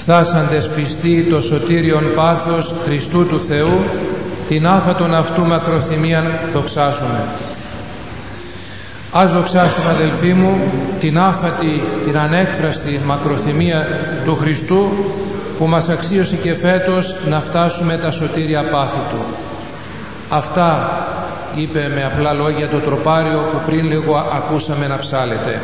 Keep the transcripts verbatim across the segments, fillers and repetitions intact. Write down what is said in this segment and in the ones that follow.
φτάσαντες πιστοί το σωτήριον πάθος Χριστού του Θεού, την άφατον αυτού μακροθυμίαν δοξάσουμε. Ας δοξάσουμε, αδελφοί μου, την άφατη, την ανέκφραστη μακροθυμία του Χριστού, που μας αξίωσε και φέτος να φτάσουμε τα σωτήρια πάθη Του. Αυτά είπε με απλά λόγια το τροπάριο που πριν λίγο ακούσαμε να ψάλετε.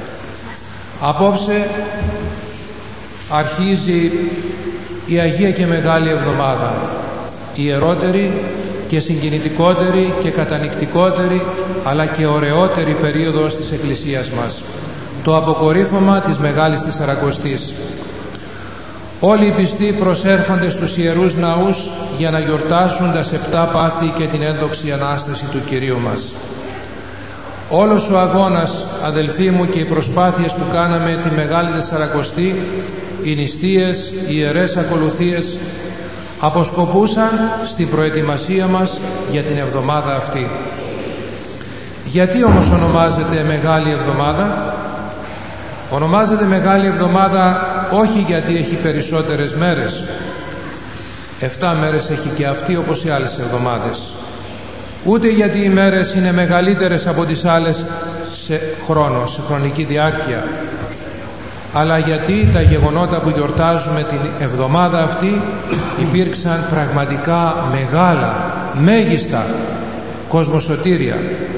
Απόψε αρχίζει η Αγία και Μεγάλη Εβδομάδα, η ιερότερη και συγκινητικότερη και κατανυκτικότερη αλλά και ωραιότερη περίοδος της Εκκλησίας μας, το αποκορύφωμα της Μεγάλης Τεσσαρακοστής. Όλοι οι πιστοί προσέρχονται στους Ιερούς Ναούς για να γιορτάσουν τα επτά πάθη και την ένδοξη Ανάσταση του Κυρίου μας. Όλος ο αγώνας, αδελφοί μου, και οι προσπάθειες που κάναμε τη Μεγάλη Τεσσαρακοστή, οι νηστείες, οι ιερές ακολουθίες, αποσκοπούσαν στην προετοιμασία μας για την εβδομάδα αυτή. Γιατί όμως ονομάζεται Μεγάλη Εβδομάδα? Ονομάζεται Μεγάλη Εβδομάδα όχι γιατί έχει περισσότερες μέρες. Εφτά μέρες έχει και αυτή όπως οι άλλες εβδομάδες. Ούτε γιατί οι μέρες είναι μεγαλύτερες από τις άλλες σε χρόνο, σε χρονική διάρκεια. Αλλά γιατί τα γεγονότα που γιορτάζουμε την εβδομάδα αυτή υπήρξαν πραγματικά μεγάλα, μέγιστα κοσμοσωτήρια.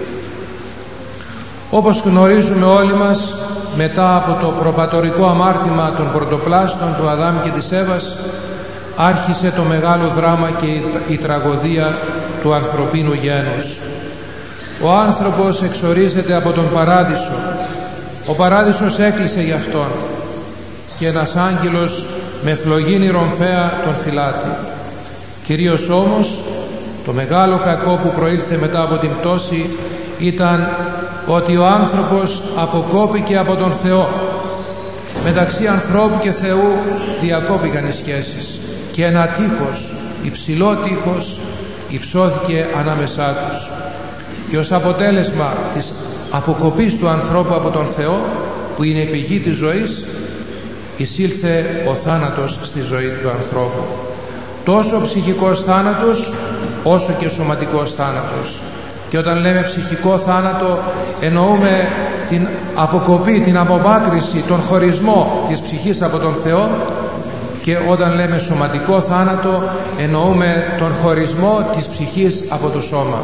Όπως γνωρίζουμε όλοι μας, μετά από το προπατορικό αμάρτημα των πρωτοπλάστων του Αδάμ και της Εύας, άρχισε το μεγάλο δράμα και η τραγωδία του ανθρωπίνου γένους. Ο άνθρωπος εξορίζεται από τον Παράδεισο. Ο Παράδεισος έκλεισε γι' αυτόν και ένας άγγελος με φλογίνη ρομφαία τον φυλάτη. Κυρίως όμως το μεγάλο κακό που προήλθε μετά από την πτώση ήταν ότι ο άνθρωπος αποκόπηκε από τον Θεό. Μεταξύ ανθρώπου και Θεού διακόπηκαν οι σχέσεις και ένα τείχος, υψηλό τείχος, υψώθηκε ανάμεσά τους. Και ως αποτέλεσμα της αποκοπής του ανθρώπου από τον Θεό, που είναι η πηγή της ζωής, εισήλθε ο θάνατος στη ζωή του ανθρώπου. Τόσο ψυχικός θάνατος όσο και σωματικός θάνατος. Και όταν λέμε ψυχικό θάνατο εννοούμε την αποκοπή, την απομάκρυση, τον χωρισμό της ψυχής από τον Θεό, και όταν λέμε σωματικό θάνατο εννοούμε τον χωρισμό της ψυχής από το σώμα.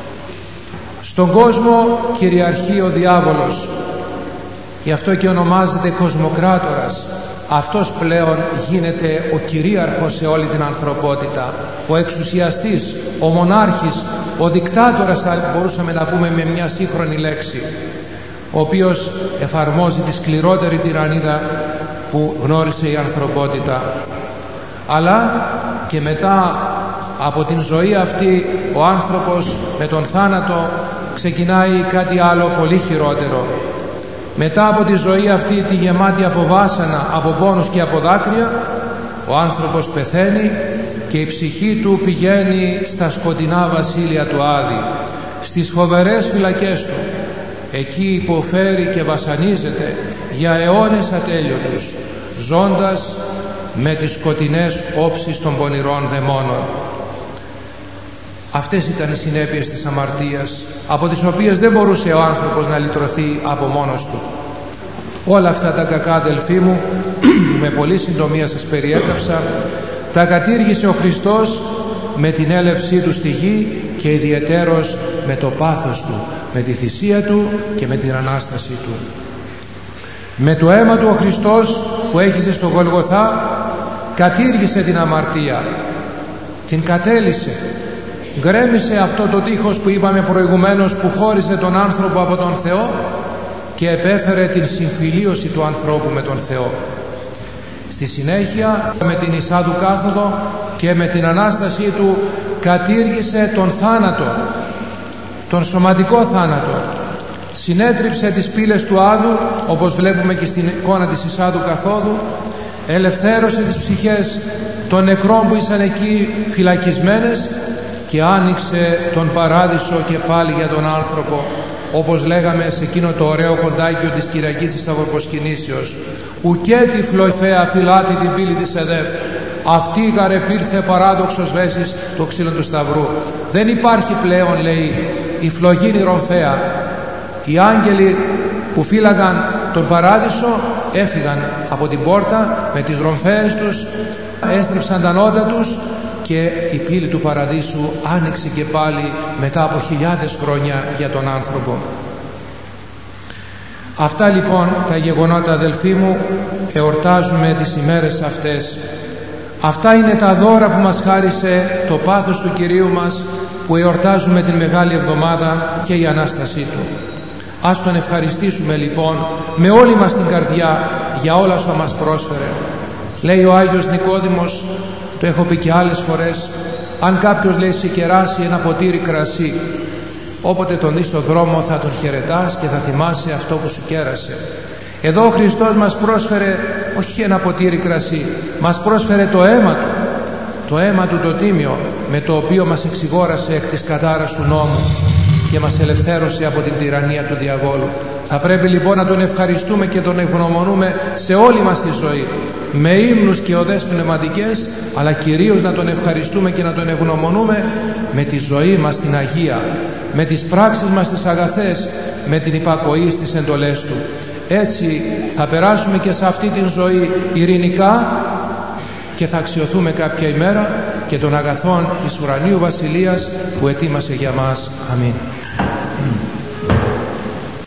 Στον κόσμο κυριαρχεί ο διάβολος, γι' αυτό και ονομάζεται κοσμοκράτορας. Αυτός πλέον γίνεται ο κυρίαρχος σε όλη την ανθρωπότητα, ο εξουσιαστής, ο μονάρχης, ο δικτάτορας, θα μπορούσαμε να πούμε με μια σύγχρονη λέξη, ο οποίος εφαρμόζει τη σκληρότερη τυραννίδα που γνώρισε η ανθρωπότητα. Αλλά και μετά από την ζωή αυτή ο άνθρωπος με τον θάνατο ξεκινάει κάτι άλλο πολύ χειρότερο. Μετά από τη ζωή αυτή τη γεμάτη από βάσανα, από πόνους και από δάκρυα, ο άνθρωπος πεθαίνει και η ψυχή του πηγαίνει στα σκοτεινά βασίλεια του Άδη, στις φοβερές φυλακές του. Εκεί υποφέρει και βασανίζεται για αιώνες ατέλειωτους, ζώντας με τις σκοτεινές όψεις των πονηρών δαιμόνων. Αυτές ήταν οι συνέπειες της αμαρτίας, από τις οποίες δεν μπορούσε ο άνθρωπος να λυτρωθεί από μόνος του. Όλα αυτά τα κακά, αδελφοί μου, με πολύ συντομία σας περιέγραψα, τα κατήργησε ο Χριστός με την έλευσή του στη γη και ιδιαιτέρως με το πάθος του, με τη θυσία του και με την Ανάστασή του. Με το αίμα του ο Χριστός που έχισε στο Γολγοθά κατήργησε την αμαρτία, την κατέλυσε, γκρέμισε αυτό το τείχος που είπαμε προηγουμένως, που χώριζε τον άνθρωπο από τον Θεό και επέφερε την συμφιλίωση του ανθρώπου με τον Θεό. Στη συνέχεια, με την Ησά του κάθοδο και με την Ανάστασή του, κατήργησε τον θάνατο, τον σωματικό θάνατο. Συνέτριψε τις πύλες του Άδου, όπως βλέπουμε και στην εικόνα της Ησά του καθόδου, ελευθέρωσε τις ψυχές των νεκρών που ήσαν εκεί φυλακισμένες και άνοιξε τον Παράδεισο και πάλι για τον άνθρωπο, όπως λέγαμε σε εκείνο το ωραίο κοντάκιο της Κυριακής της Σταυροπροσκυνήσεως. «Ουκέ τυφλοϊφαία φυλάτη την πύλη της ΕΔΕΦ, αυτή γαρεπήλθε παράδοξος βέσης το ξύλο του Σταυρού». Δεν υπάρχει πλέον, λέει, η φλογίνη ρομφαία. Οι άγγελοι που φύλαγαν τον παράδεισο έφυγαν από την πόρτα με τις ρομφαίες τους, έστριψαν τα νότα τους και η πύλη του παραδείσου άνοιξε και πάλι μετά από χιλιάδες χρόνια για τον άνθρωπο. Αυτά λοιπόν τα γεγονότα, αδελφοί μου, εορτάζουμε τις ημέρες αυτές. Αυτά είναι τα δώρα που μας χάρισε το πάθος του Κυρίου μας, που εορτάζουμε την Μεγάλη Εβδομάδα και η Ανάστασή Του. Ας Τον ευχαριστήσουμε λοιπόν με όλη μας την καρδιά για όλα όσα μας πρόσφερε. Λέει ο Άγιος Νικόδημος, το έχω πει και άλλες φορές, αν κάποιος, λέει, σικεράσει ένα ποτήρι κρασί, όποτε τον δεις στον δρόμο θα τον χαιρετάς και θα θυμάσαι αυτό που σου κέρασε. Εδώ ο Χριστός μας πρόσφερε όχι ένα ποτήρι κρασί, μας πρόσφερε το αίμα Του, το αίμα Του το τίμιο, με το οποίο μας εξηγόρασε εκ της κατάρας του νόμου και μας ελευθέρωσε από την τυραννία του διαβόλου. Θα πρέπει λοιπόν να Τον ευχαριστούμε και Τον ευγνωμονούμε σε όλη μας τη ζωή, με ύμνους και οδές πνευματικές, αλλά κυρίως να Τον ευχαριστούμε και να Τον ευγνωμονούμε με τη ζωή μας την Αγία, με τις πράξεις μας τις αγαθές, με την υπακοή στις εντολές Του. Έτσι θα περάσουμε και σε αυτή την ζωή ειρηνικά και θα αξιωθούμε κάποια ημέρα και των αγαθών της ουρανίου βασιλείας που ετοίμασε για μας. Αμήν.